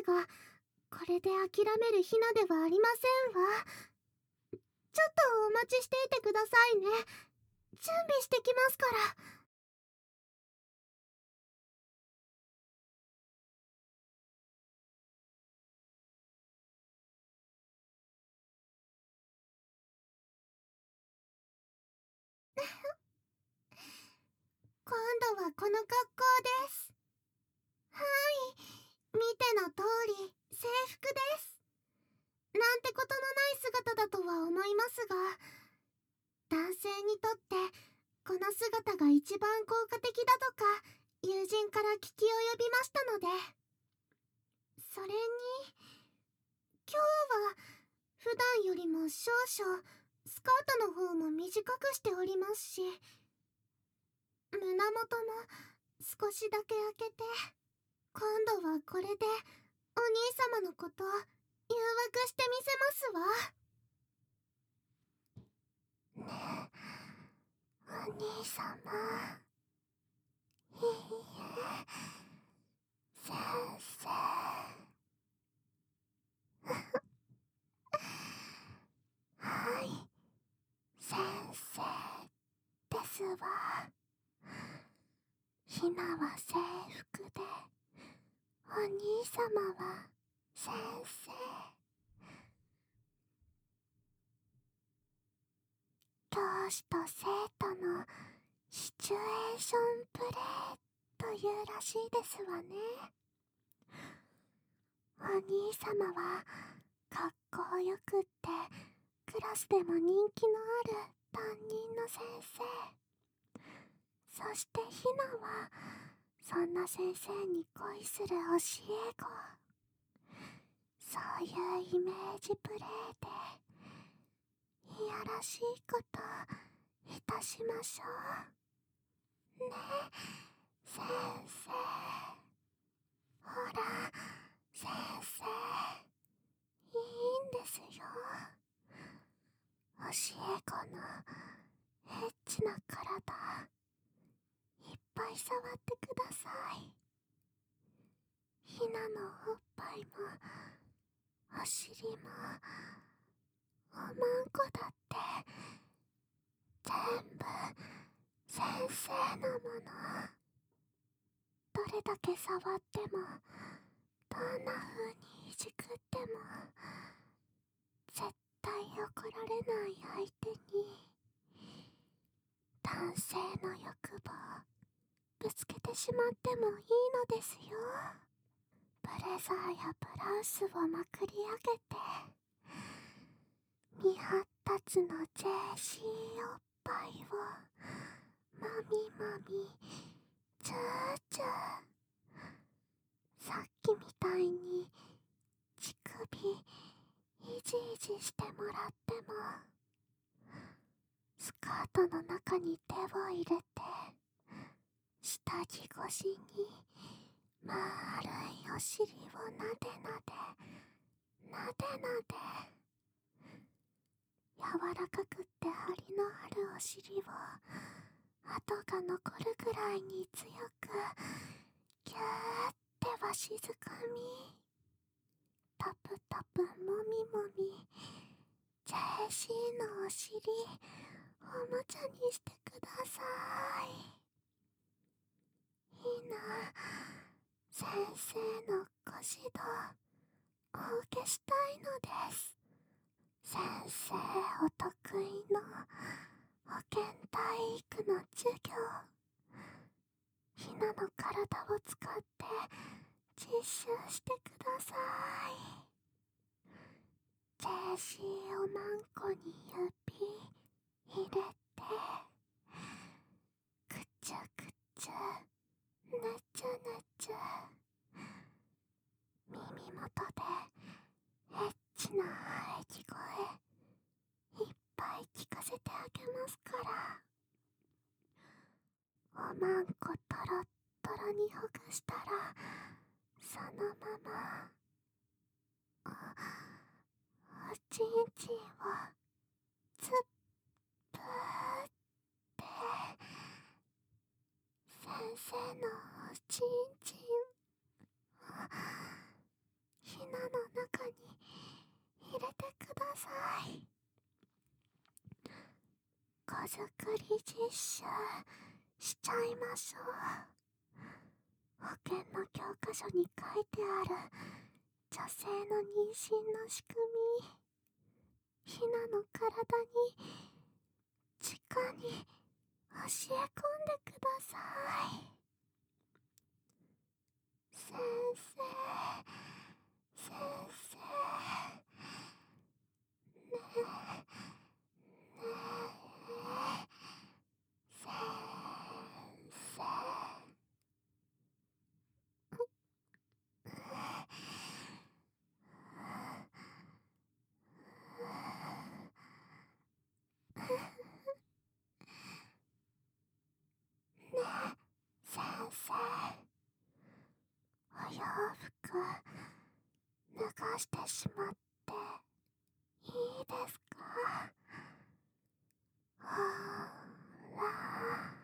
ますが、これで諦めるひなではありませんわ。ちょっとお待ちしていてくださいね。準備してきますから。今度はこの格好です。はい、見ての通り制服です。なんてことのない姿だとは思いますが、男性にとってこの姿が一番効果的だとか友人から聞き及びましたので。それに今日は普段よりも少々スカートの方も短くしておりますし、胸元も少しだけ開けて、今度はこれでお兄様のこと誘惑してみせますわ。ねえ、お兄様。いいえ、先生。はい、先生ですわ。ひなは制服で、お兄様は先生。教師と生徒のシチュエーションプレイというらしいですわね。お兄様はかっこよくってクラスでも人気のある担任の先生。そしてひなはそんな先生に恋する教え子。そういうイメージプレイでいやらしいこといたしましょうね。先生。ほら、先生。いいんですよ。教え子のエッチな体、いっぱい触ってください。ひなのおっぱいも、お尻も、おまんこだって、全部、先生のもの。どれだけ触っても、どんな風にいじくっても、絶対怒られない相手に、男性の欲望、ぶつけてしまってもいいのですよ。ブレザーやブラウスをまくり上げて、未発達のジェーシーおっぱいをもみもみチューチュー。さっきみたいに乳首いじいじしてもらっても、スカートの中に手を入れて下着越しに丸いお尻をなでなでなでなで、柔らかくって張りのあるお尻を跡が残るくらいに強くギューってわしづかみ、タプタプもみもみ、ジェーシーのお尻おもちゃにしてください。いいな、先生のご指導お受けしたいのです。先生お得意の保健体育の授業、ひなの体を使って実習してください。ジェーシーおまんこに指入れて、くちゅくちゅ、ぬちゅぬちゅ、耳元でエッチな喘ぎ声いっぱい聞かせてあげますから。おまんこトロットロにほぐしたら、そのままおちんちんをつっぷーって先生のおちんちん作り実習しちゃいましょう。保険の教科書に書いてある女性の妊娠の仕組み、ヒナの体に直に教え込んでください。先生、先生、ねえ、ねえ、先生。先生、お洋服脱がしてしまっていいですか？ほら。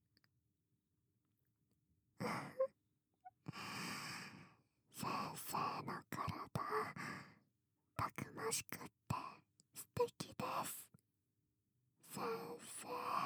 先生の体、たくましくって素敵です。先生。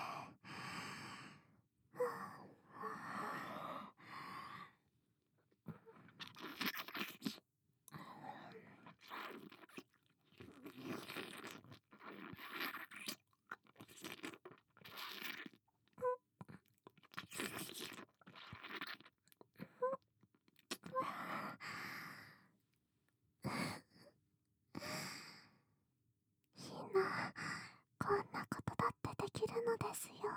ひな、こんなことだってできるのですよ。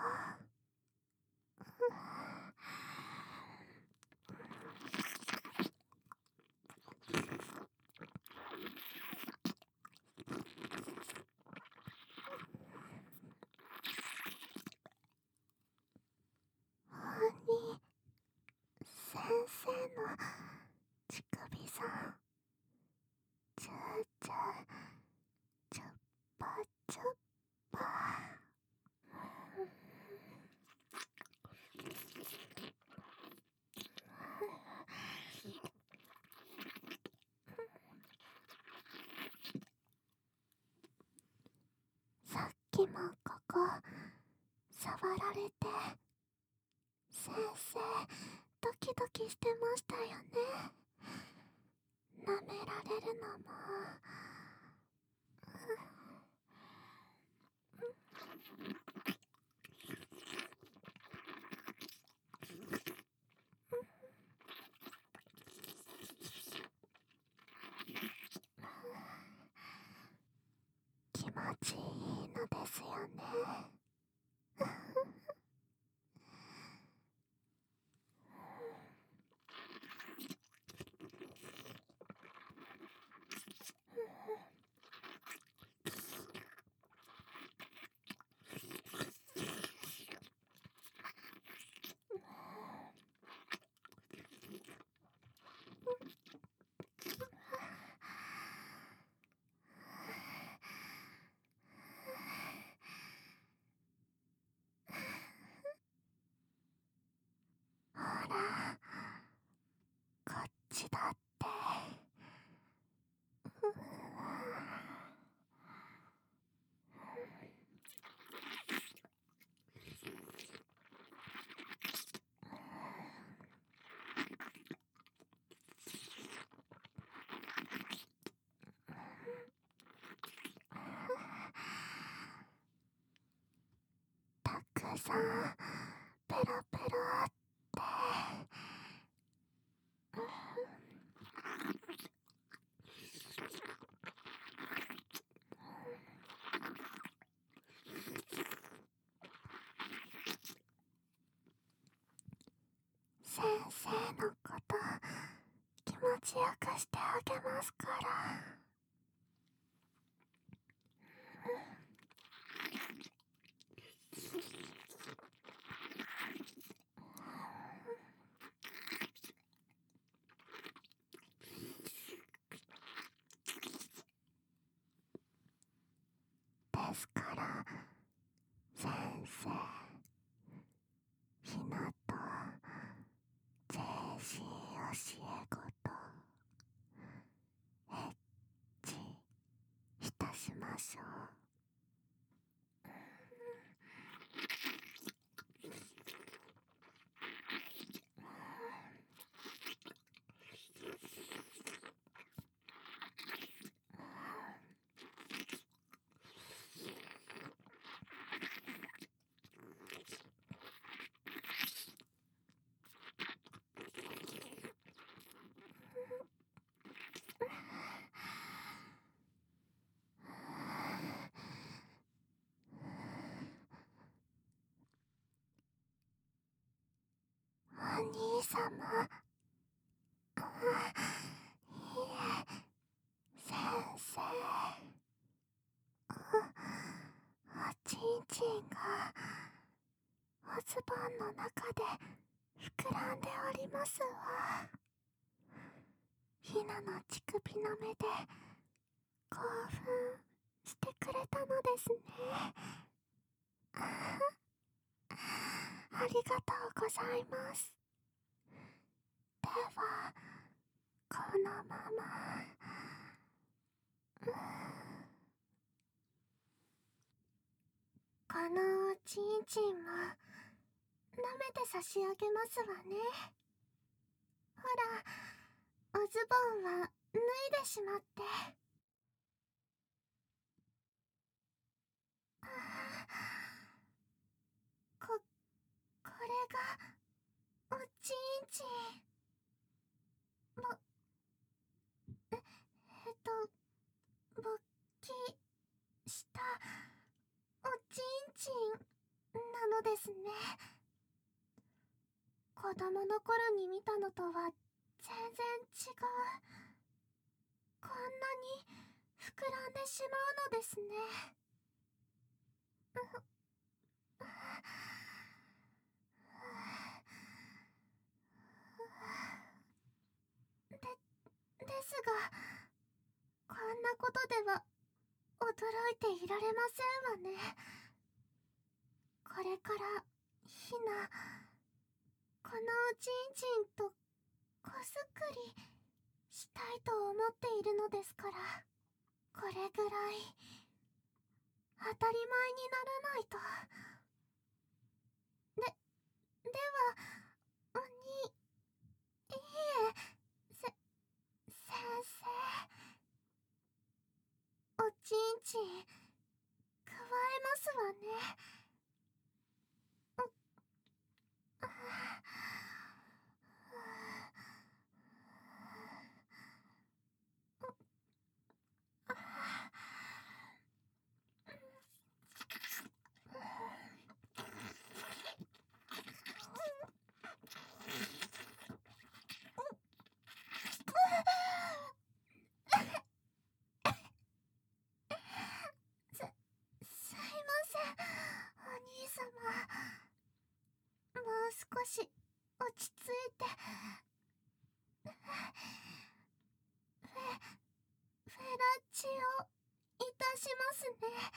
先生の乳首さん、チューチュー、チュッパチュッパ。さっきもここ触られて、先生ドキドキしてましたよね。舐められるのも気持ちいいのですよね。ほら、こっちだって。たくさんペロペロって。先生のこと気持ちよくしてあげますから。ですから先生、ひなとぜひ教え子とエッチいたしましょう。 がおズボンの中で膨らんでおりますわ。ひなの乳首の目で興奮してくれたのですね。ありがとうございます。では、このまま、このおちんちんも舐めて差し上げますわね。ほら、おズボンは脱いでしまって。これがおちんちん。勃起したおちんちんなのですね。子供の頃に見たのとは全然違う。こんなに膨らんでしまうのですね。ですが、こんなことでは驚いていられませんわね。これからひな、このおちんちんとこすくりしたいと思っているのですから、これぐらい当たり前にならないと。では、いえ、先生、おちんちん加えますわね。すいません、お兄様。もう少し落ち着いて。フェラチオいたしますね。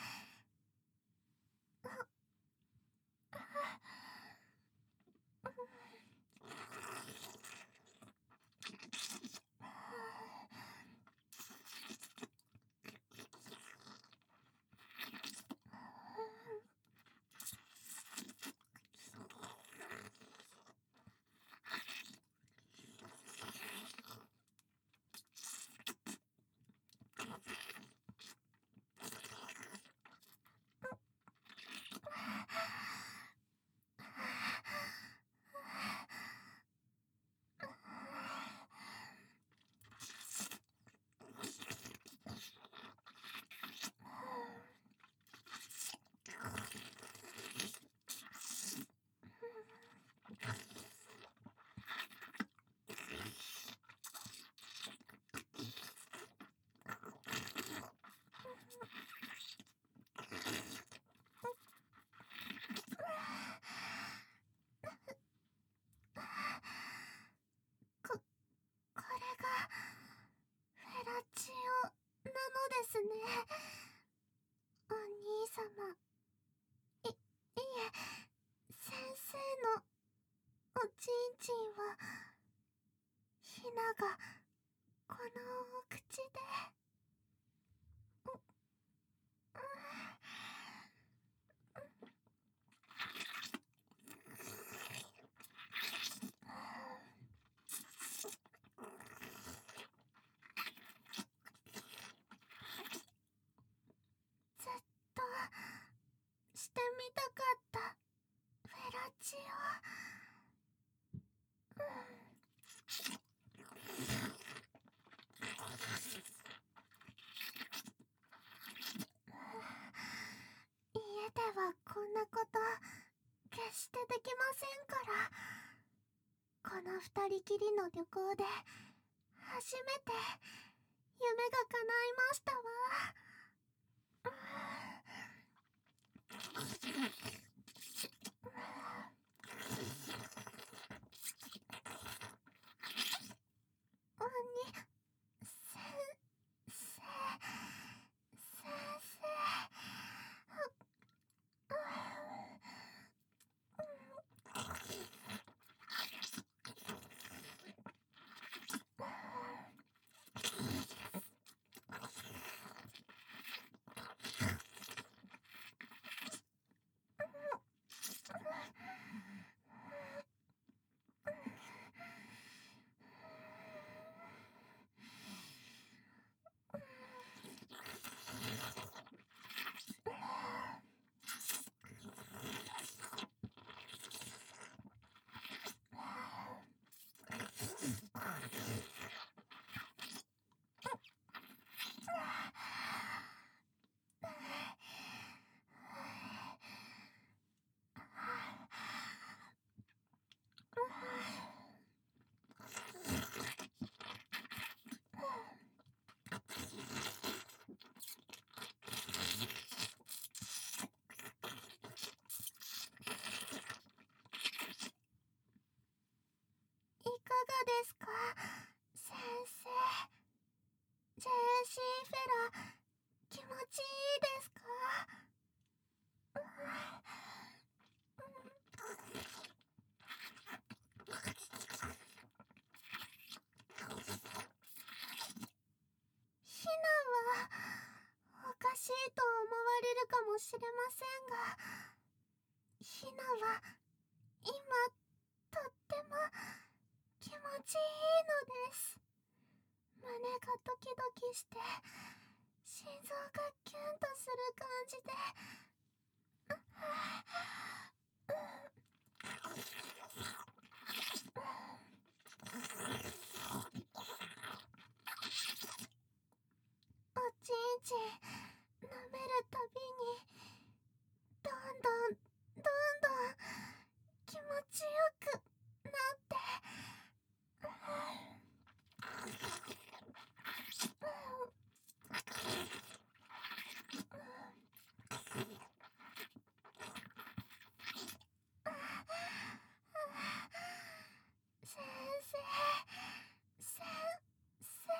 これがフェラチオなのですね。お兄様、いえ、先生のおちんちんはひながこのお口で。ずっとしてみたかったフェラチオ。家ではこんなこと決してできませんから。この二人きりの旅行で初めて夢が叶いましたわ。 もしれませんが、ひなは今とっても気持ちいいのです。胸がドキドキして心臓がキュンとする感じで、おちんちん舐めるたびにどんどんどんどん気持ちよくなって、先生、先生、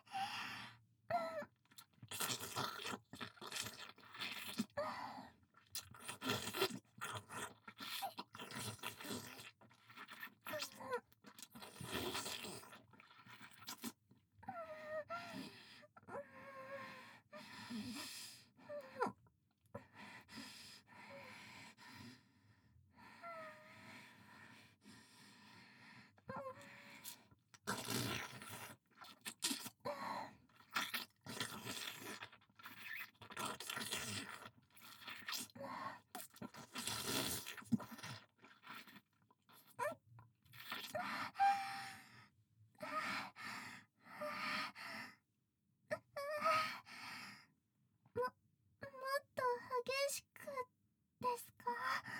もっと激しくですか？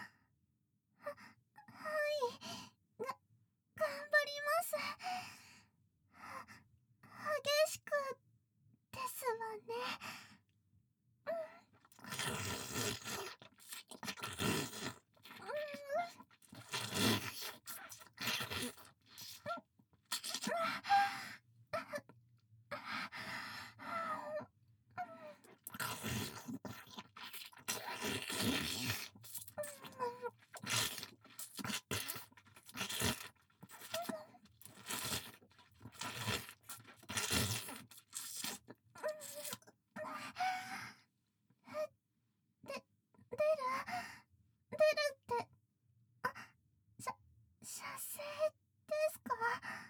はい、頑張ります。激しくですわね。出るって、射精ですか？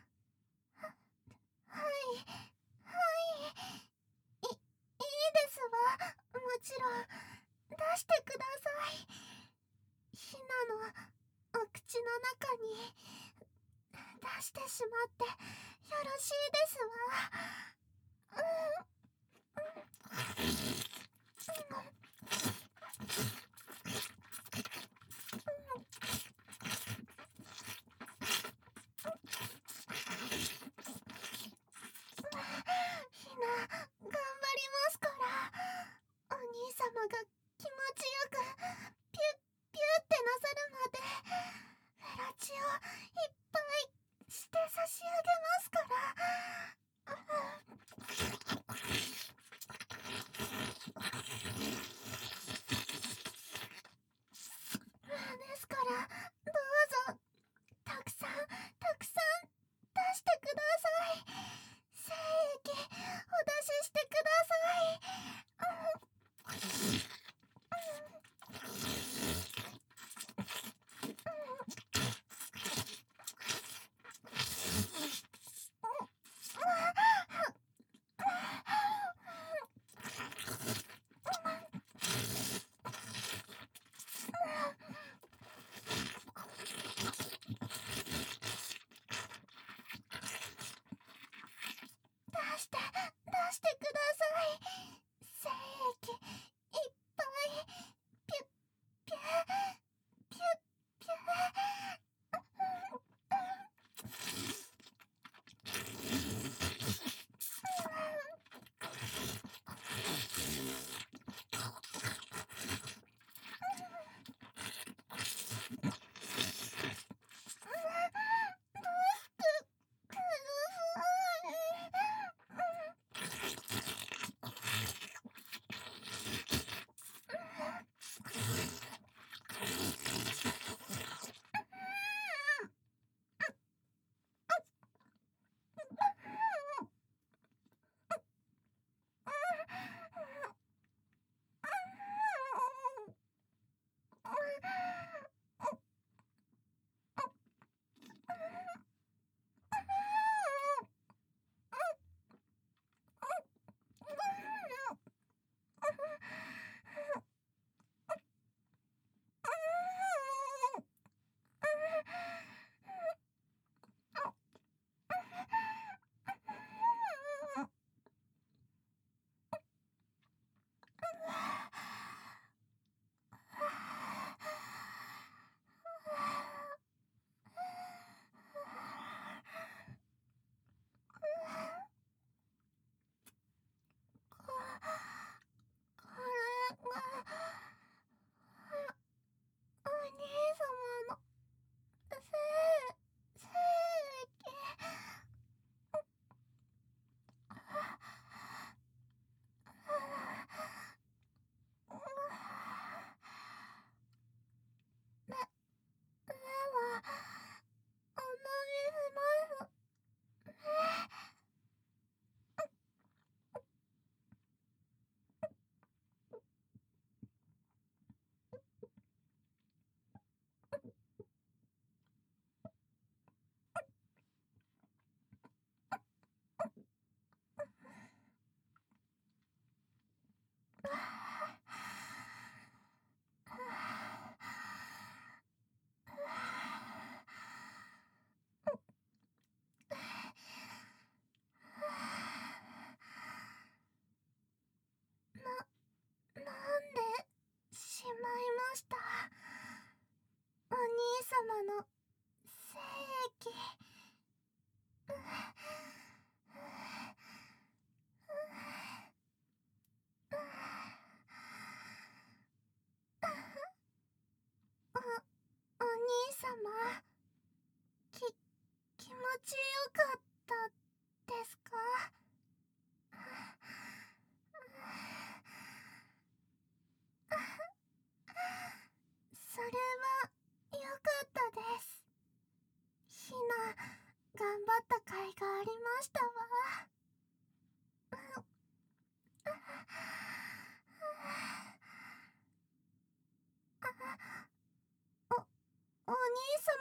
はい、いいですわ。もちろん出してください。ひなのお口の中に出してしまってよろしいですわ。ひな、頑張りますから。お兄様が気持ちよくピュッピュッってなさるまでフェラチオいっぱいして差し上げますから。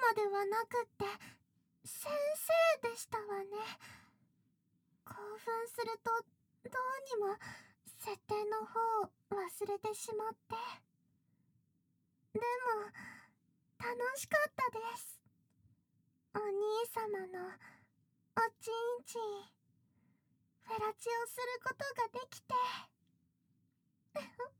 様ではなくって先生でしたわね。興奮するとどうにも設定の方を忘れてしまって。でも楽しかったです。お兄様のおちんちんフェラチオすることができて。